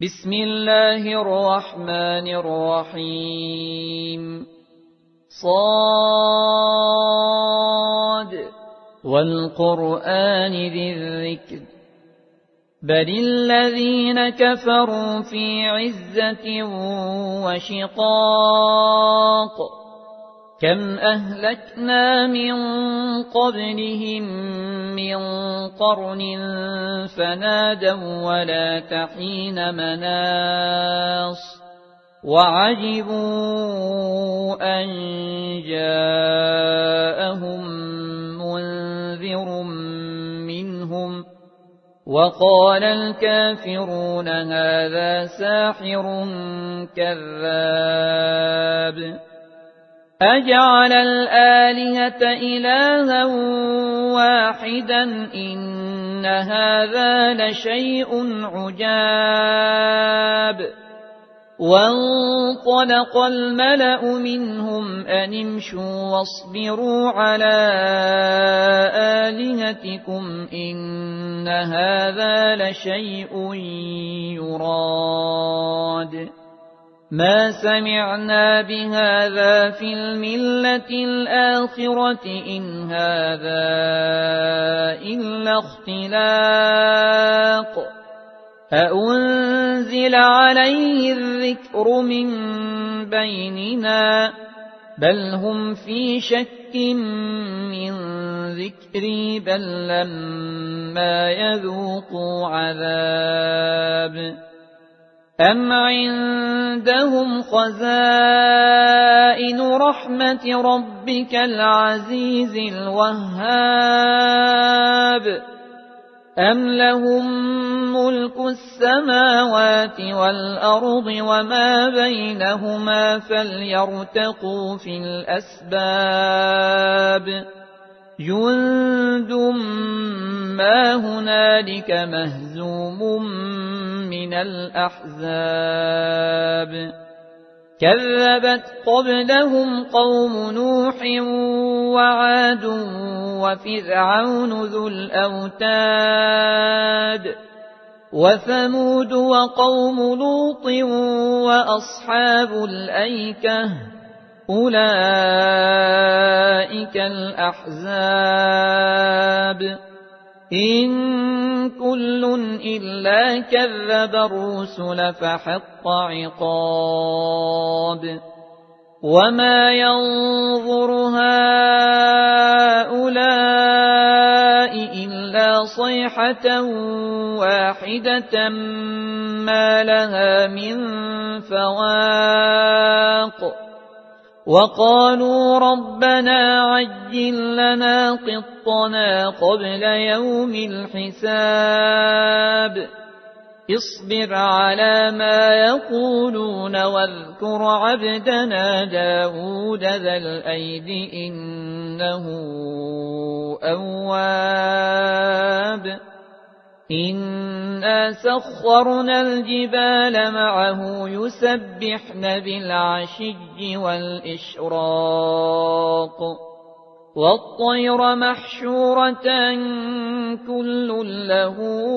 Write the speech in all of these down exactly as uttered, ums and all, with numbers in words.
بسم الله الرحمن الرحيم صاد والقرآن ذي الذكر بل الذين كفروا في عزة وشقاق كم أهلكنا من قبلهم من قرن فنادوا ولا تحين مناص وعجبوا أن جاءهم منذر منهم وقال الكافرون هذا ساحر كذاب أجعل الآلهة إلها واحدا إن هذا لشيء عجاب وانطلق الملأ منهم أن امشوا واصبروا على آلهتكم إن هذا لشيء يراد ما سمعنا بهذا في الملة الآخرة إن هذا إلا اختلاق أأنزل عليه الذكر من بيننا بل هم في شك من ذكري بل لما يذوقوا عذاب أم عندهم خزائن رحمة ربك العزيز الوهاب أم لهم ملك السماوات والأرض وما بينهما فليرتقوا في الأسباب جند ما هنالك مهزوم من الأحزاب كذبت قبلهم قوم نوح وعاد وفرعون ذو الأوتاد وثمود وقوم لوط وأصحاب الأيكة أولئك الأحزاب إن كل إلا كذب الرسل فحق عقاب وما ينظر هؤلاء إلا صيحة واحدة ما لها من فواق وقالوا ربنا عجل لنا قطنا قبل يوم الحساب اصبر على ما يقولون واذكر عبدنا داود ذا الأيد إنه أواب إنا سخرنا الجبال معه يسبحن بالعشي والإشراق والطير محشورة كل له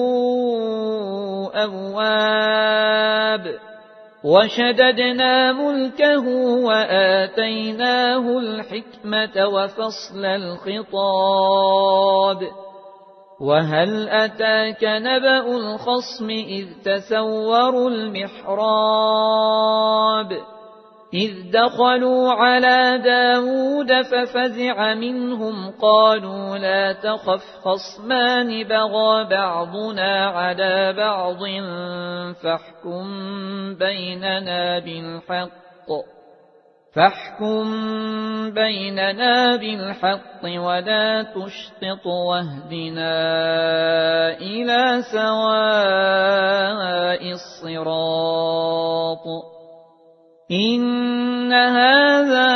أواب وشددنا ملكه وآتيناه الحكمة وفصل الخطاب وهل أتاك نبأ الخصم إذ تسوروا المحراب إذ دخلوا على داود ففزع منهم قالوا لا تخف خصمان بغى بعضنا على بعض فاحكم بيننا بالحق فاحكم بيننا بالحق ولا تشطط واهدنا إلى سواء الصراط إن هذا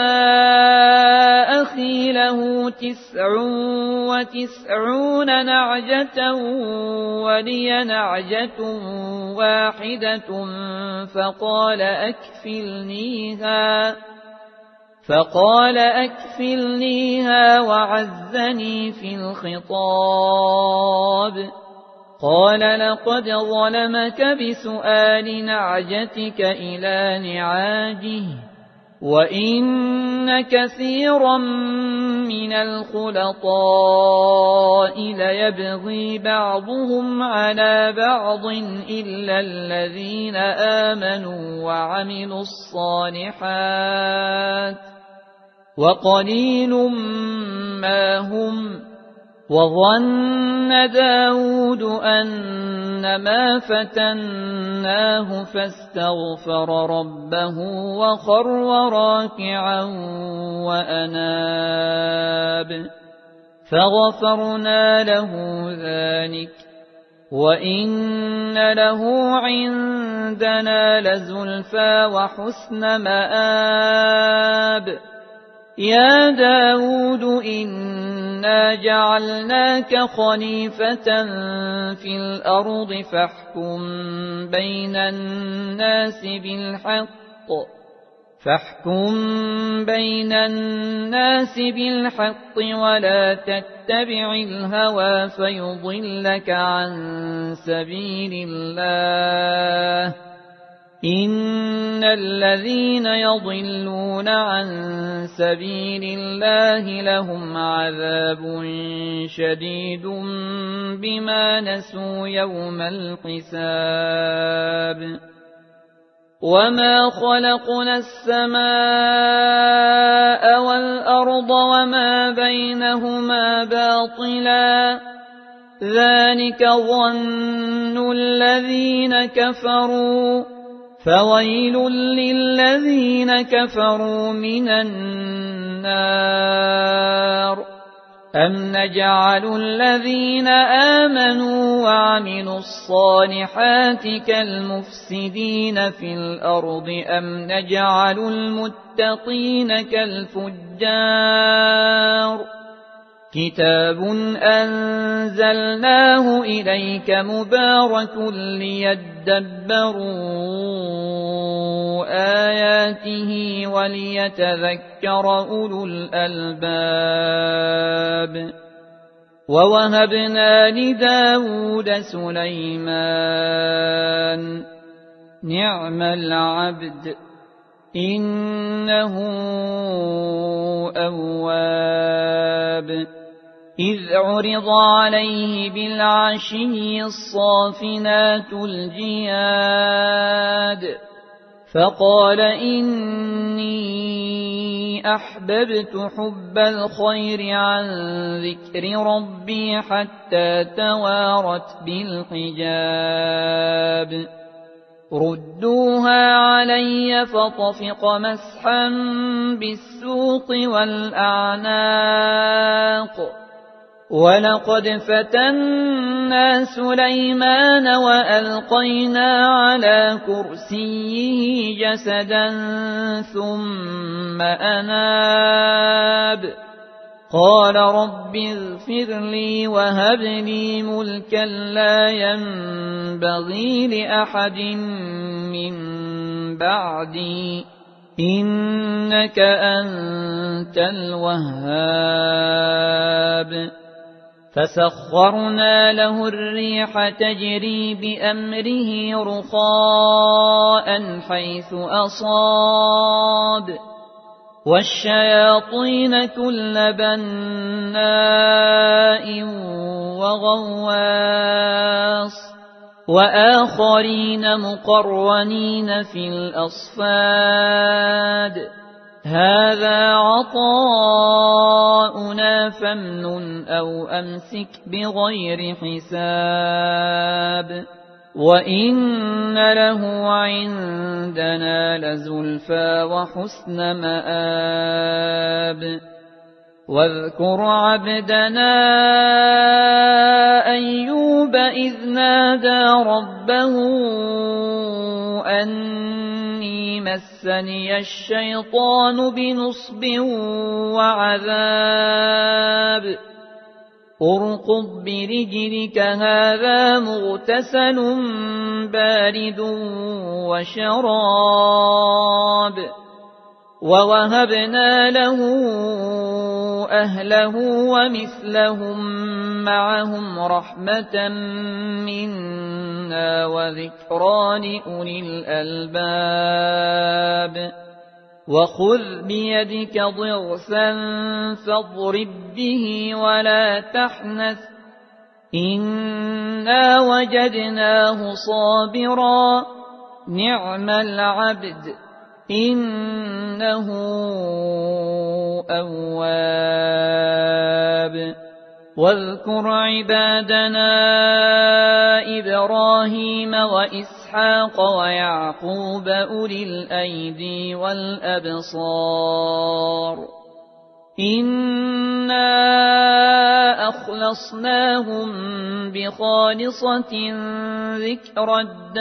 أخي له تسع وتسعون نعجة ولي نعجة واحدة فقال أكفلنيها فقال أكفلنيها وعزني في الخطاب قال لقد ظلمك بسؤال نعجتك إلى نعاجه وإن كثيرا من الخلطاء ليبغي بعضهم على بعض إلا الذين آمنوا وعملوا الصالحات وقليل ما هم. وظن داود أنما فتناه فاستغفر ربه وخر راكعا وأناب فغفرنا له ذلك وإن له عندنا لزلفى وحسن مآب. يا داود إنا جعلناك خليفة في الأرض فاحكم بين الناس بالحق فاحكم بين الناس بالحق ولا تتبع الهوى فيضلك عن سبيل الله. إن الذين يضلون عن سبيل الله لهم عذاب شديد بما نسوا يوم الحساب. وما خلقنا السماء والأرض وما بينهما باطلا ذلك ظن الذين كفروا فويل للذين كفروا من النار. أم نجعل الذين آمنوا وعملوا الصالحات كالمفسدين في الأرض أم نجعل المتقين كالفجار. كتاب أنزلناه إليك مبارك ليدبروا آياته وليتذكر أولو الألباب. ووهبنا لداود سليمان نعم العبد إنه أواب. إذ عرض عليه بالعشي الصافنات الجياد فقال إني أحببت حب الخير عن ذكر ربي حتى توارت بالحجاب. ردوها علي فطفق مسحا بالسوق والأعناق. ولقد فتنا سليمان وألقينا على كرسيه جسدا ثم أناب. قال رب اغفر لي وهب لي ملكا لا ينبغي لأحد من بعدي إنك أنت الوهاب. فسخرنا له الريح تجري بأمره رخاء حيث أصاب والشياطين كل بناء وغواص وآخرين مقرنين في الأصفاد. هذا عطاؤنا فامنن أو أمسك بغير حساب. وإن له عندنا لزلفى وحسن مآب. واذكر عبدنا أيوب إذ نادى ربه أني مسني الشيطان بنصب وعذاب. اركض برجلك هذا مغتسل بارد وشراب. ووهبنا له أهله ومثلهم معهم رحمة منا وذكرى لأولي الألباب وخذ بيدك ضغثا فاضرب به ولا تحنث إنا وجدناه صابرا نعم العبد إنه أواب واذكر عبادنا إبراهيم وإسحاق ويعقوب أولي الأيدي والأبصار إنا أخلصناهم بخالصة ذكر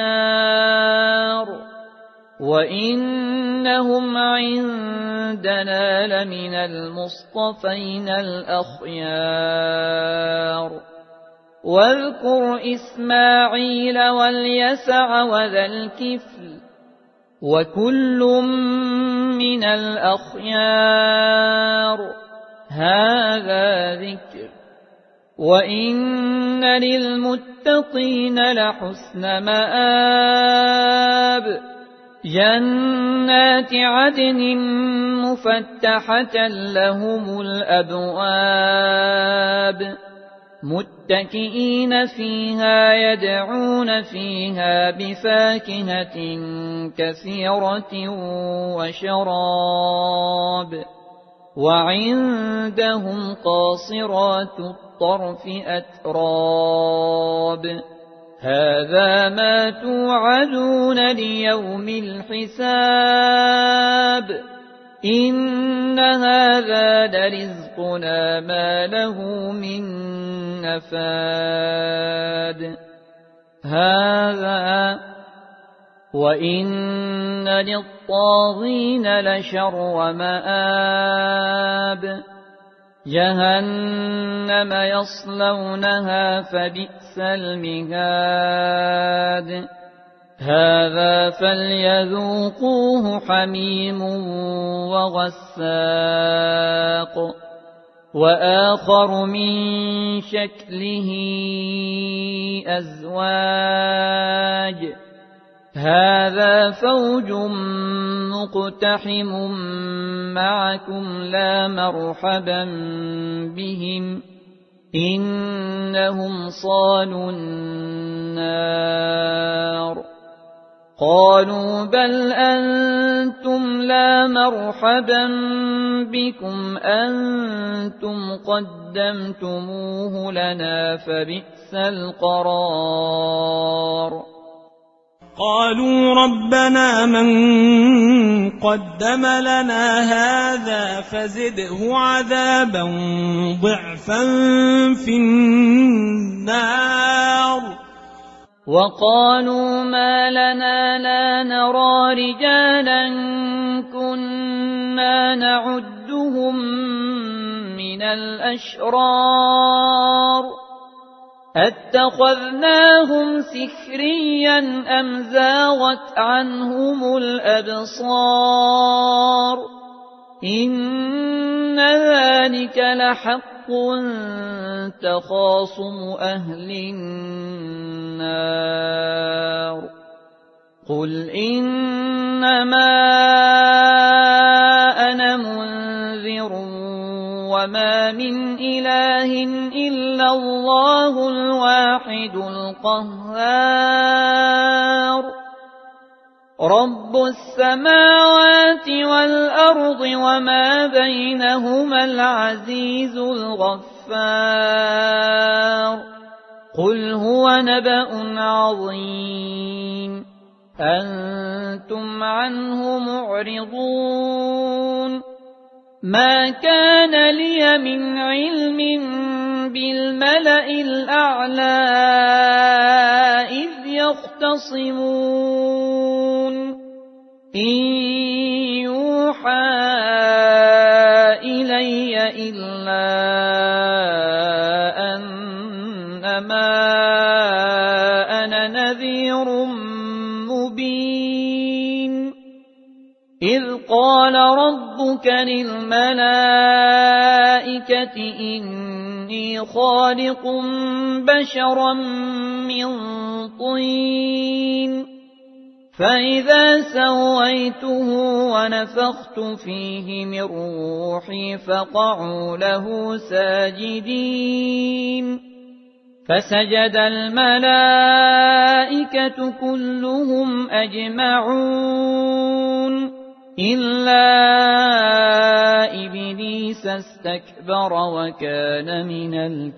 الدار وإنهم عندنا لمن المصطفين الأخيار واذكر إسماعيل واليسع وذا الكفل وكل من الأخيار هذا ذكر وإن للمتقين لحسن مآب جنات عدن مفتحة لهم الأبواب متكئين فيها يدعون فيها بفاكهة كثيرة وشراب وعندهم قاصرات الطرف أتراب هذا ما توعدون ليوم الحساب إن هذا لرزقنا ما له من نفاد هذا وإن للطاغين لشر مآب جهنم يصلونها فبئس المهاد هذا فليذوقوه حميم وغساق وآخر من شكله أزواج هذا فوج مقتحم معكم لا مرحبا بهم إنهم صالوا النار قالوا بل أنتم لا مرحبا بكم أنتم قدمتموه لنا فبئس القرار قالوا ربنا من قدم لنا هذا فزده عذابا ضعفا في النار وقالوا ما لنا لا نرى رجالا كنا نعدهم من الأشرار أتخذناهم سخريا أم زاغت عنهم الأبصار إن ذلك لحق تخاصم أهل النار قل إنما أنا منذر وما من إله إلا الله الواحد القهار رب السماوات والأرض وما بينهما العزيز الغفار قل هو نبأ عظيم أنتم عنه معرضون ما كان لي من علم بالملأ الأعلى إذ يختصمون إن يوحى إلي إلا أنما أنا نذير مبين إذ قال ربك للملائكة إني خالق بشرا من طين فإذا سويته ونفخت فيه من روحي فقعوا له ساجدين فسجد الملائكة كلهم أجمعون إلا إبليس استكبر وكان من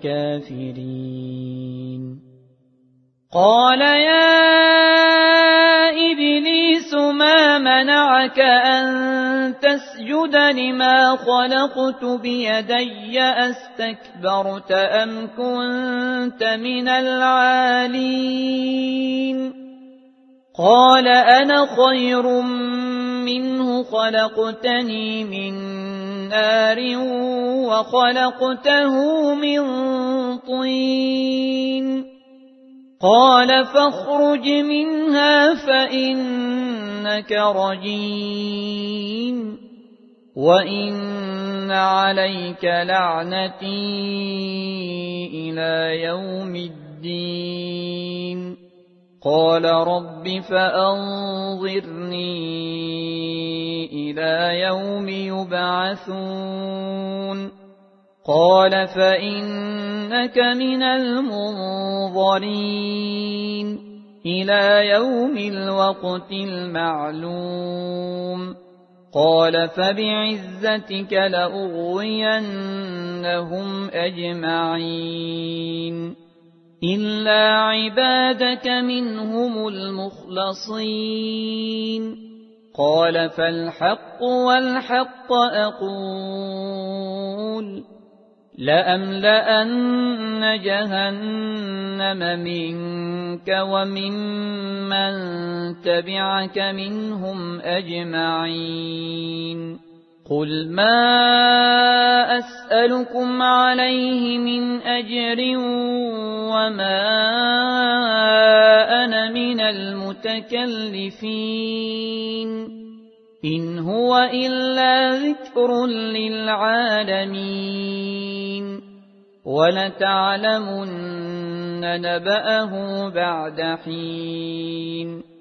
الكافرين قال يا إبليس ما منعك أن تسجد لما خلقت بيدي أستكبرت أم كنت من العالين قال أنا خير منه خلقتني من نار وخلقته من طين قال فاخرج منها فإنك رجيم وإن عليك لعنتي إلى يوم الدين قال رب فأنظرني إلى يوم يبعثون قال فإنك من المنظرين إلى يوم الوقت المعلوم قال فبعزتك لأغوينهم أجمعين إلا عبادك منهم المخلصين قال فالحق والحق أقول لأملأن جهنم منك وممن تبعك منهم أجمعين قل ما أسألكم عليه من أجر وما أنا من المتكلفين إن هو إلا ذكر للعالمين ولتعلمن نبأه بعد حين